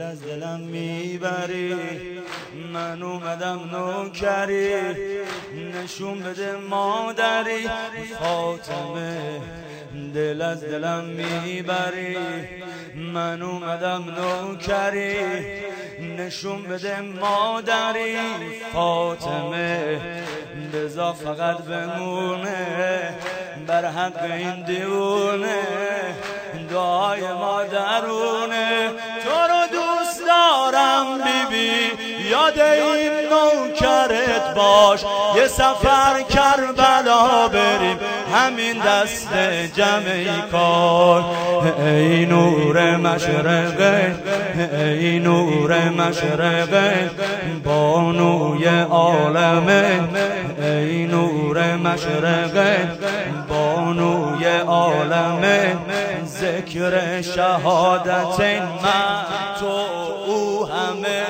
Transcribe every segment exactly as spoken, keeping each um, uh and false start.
از دلم میبری، من اومدم نوکری، نشون بده مادری فاطمه. دل از دلم میبری، من اومدم نوکری، نشون بده مادری فاطمه. بذار فقط بمونه بر حق این دیوونه، دعای مادرونه. تو رو دوست دارم بی بی، یاد این نوکرت باش، یه سفر کربلا بریم همین دست جمعی کار. ای نور مشرقه، ای نور مشرقه، بانوی عالمه. ای نور مشرقه، بانوی عالمه. ذکر شهادت من تو او همه،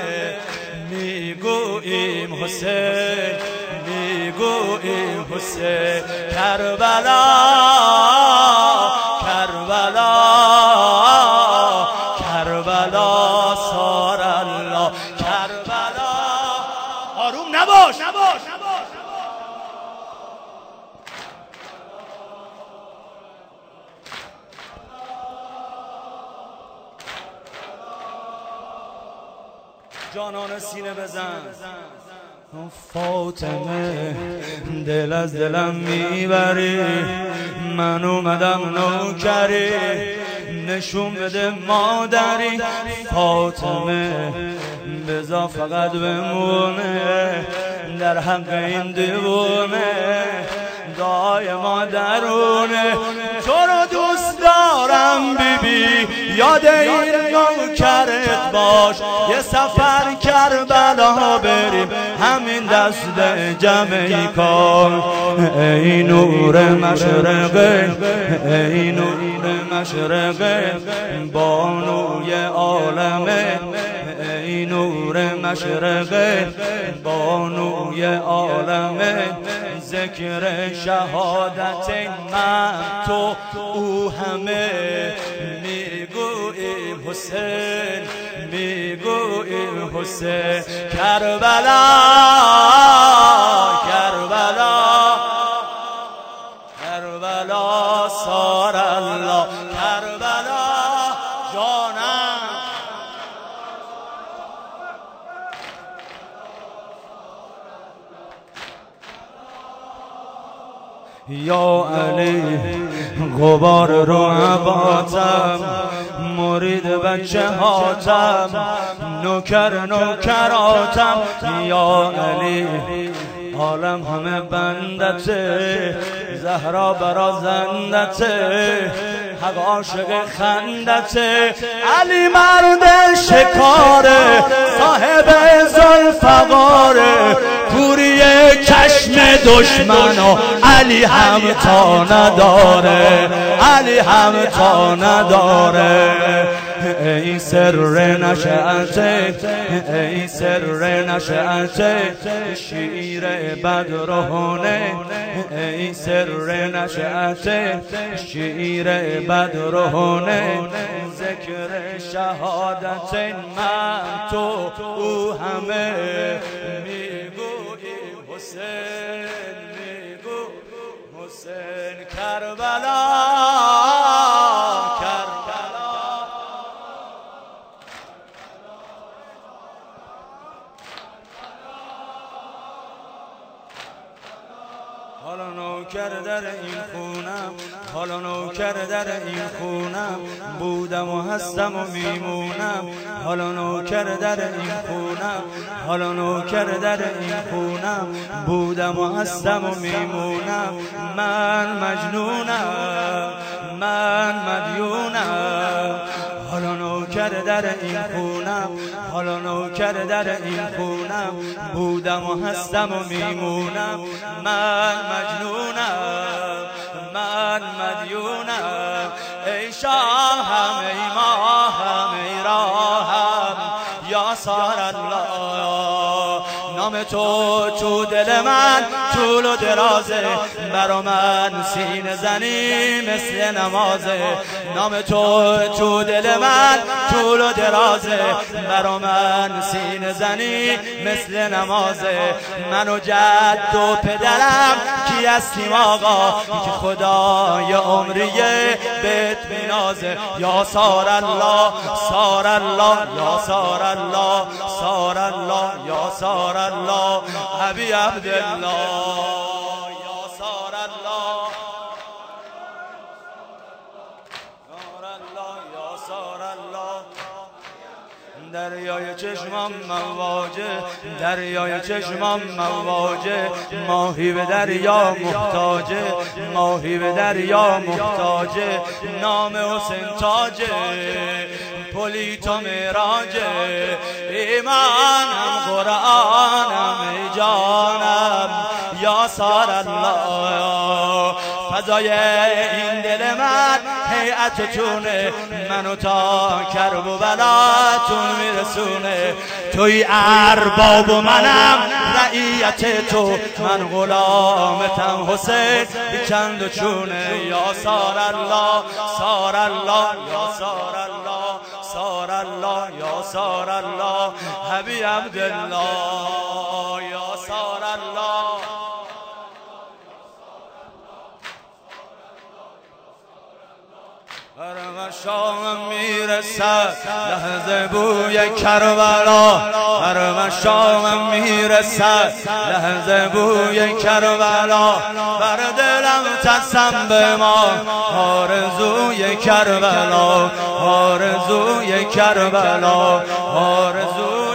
میگوییم حسین، میگوییم حسین. کربلا کربلا کربلا سار الله. کربلا آروم نباش نباش جانان سینه بزن. فاطمه دل از دلم میبری، من اومدم نوکری، نشون بده مادری فاطمه. بذار فقط بمونه در حق این دیوونه، دعای مادرونه. تو رو دوست دارم بی بی، یاد این نوکرت باش، یه سفر کربلا بریم همین دست جمعی کار. ای نور مشرقه، ای نور مشرقه، بانوی عالمه. ای نور مشرقه، بانوی عالمه. ذکر شهادت من تو او همه، میگوییم حسین، میگوییم حسین. کربلا کربلا کربلا سار الله. کربلا جانم یا علی، غبار رو عباتم، مرید بچه هاتم، نوکر نوکراتم. یا علی عالم همه بندته، زهرا برا زندته، حق عاشق خندته. علی مرد شکاره، صاحب ذوالفقاره، کوری چشم دشمنو علی هم تا نداره، علی هم تا نداره. ای سر نشأت، ای سر نشأت شیر بدرهونه. ای سر نشأت شیر بدرهونه. ذکر شهادت من تو او همه، میگوییم حسین، میگوییم حسین. کربلا کربلا حالا نوکر در این خونم، حالا نوکر در این خونم، بودم و هستم و میمونم. حالا نوکر در این خونم، حالا نوکر در این خونم، بودم و هستم و میمونم. من مجنونم، من مدیونم. حالا نوکر در این خونم، حالا نوکر در این خونم، بودم و هستم و میمونم. من مجنونم، من مدیونم. ای شاهم، ای ماهم، ای راهم، یا سار الله. نام تو تو دل من طول و درازه، برا من سینه زنی مثل نمازه. نام تو تو دل من طول و درازه، برا من سینه زنی مثل نمازه. من و جد و پدرم کی هستیم آقا که خدای عمریه بهت مینازه. یا سار الله سار الله یا سار الله سار الله یا سار الله ابی عبدالله یا سار الله سار الله یا سار الله. دریای چشمم مواجه، دریای چشمم مواجه، ماهی به دریا محتاجه، ماهی به دریا محتاجه. نام حسین تاجه، پلیت و معراجه، ایمانم قرآنم ای جانم یا سار الله. فضای این دل من هیئتتونه، منو تا کرب و بلاتون میرسونه. توی ارباب و منم رعیت تو، من غلامتم حسین بیچند و چونه. یا سار الله سار الله یا سار الله سار الله یا سار الله حبی عبدالله یا سار الله. هر شام میرسد لحظه بوی کربلا، هر شام میرسد لحظه بوی کربلا. بر دلم تسم به ما آرزوی کربلا، آرزوی کربلا، آرزوی